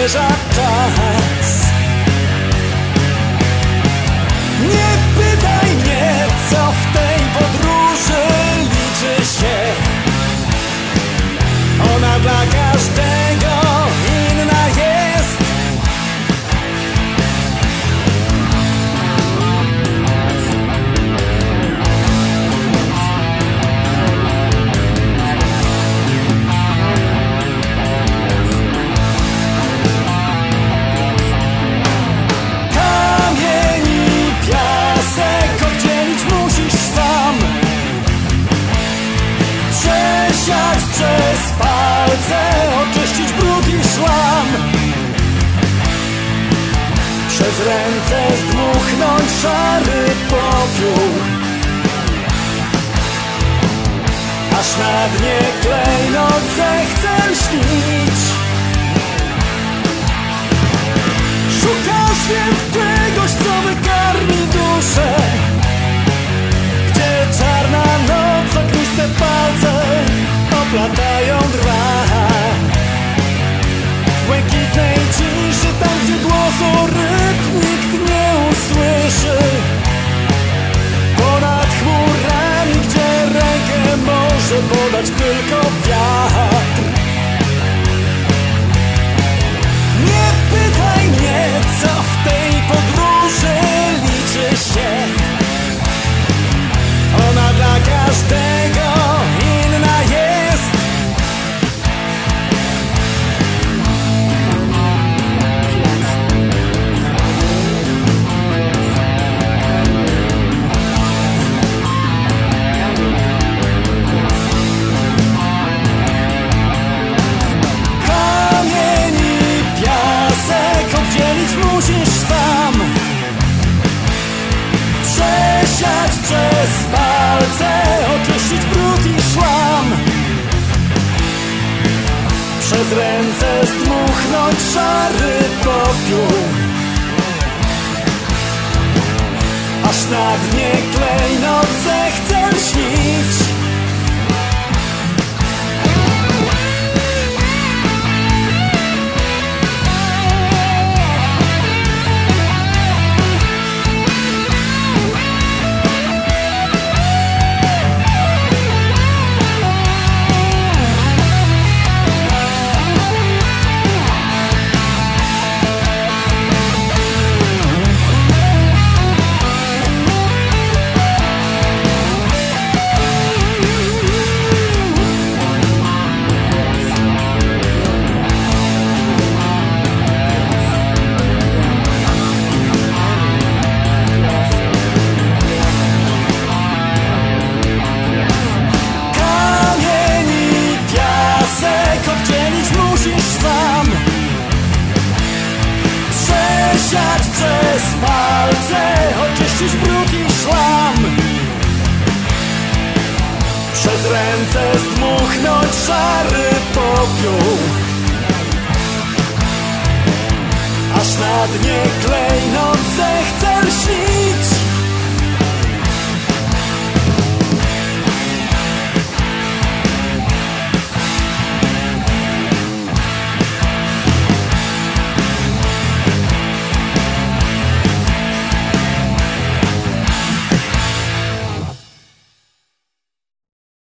zmierza czas. Nie pytaj mnie, co w tej podróży liczy się. Ona dla każdego inna jest. Kamień i piasek oddzielić musisz sam. Przesiać przez palce, oczyścić brud i szlam. Przez ręce zdmuchnąć szary popiół, aż na dnie klejnot zechcę śnić. Szukasz więc czegoś, co wykarmi duszę, gdzie czarna noc, ogniste palce oplatają drwa. W błękitnej ciszy, tam gdzie głosu rytm nikt nie usłyszy. Ponad chmurami, gdzie rękę może podać tylko wiatr. Nie pytaj mnie, co w tej podróży liczy się. Ona dla każdego inna jest. Kamień i piasek oddzielić musisz sam. Przesiać przez palce, oczyścić brud i szlam. Przez ręce zdmuchnąć szary popiół, aż na dnie klejnot zechcę śnić. Przesiać przez palce, oczyścić brud i szlam. Przez ręce zdmuchnąć szary popiół, aż na dnie klejnot zechcę śnić.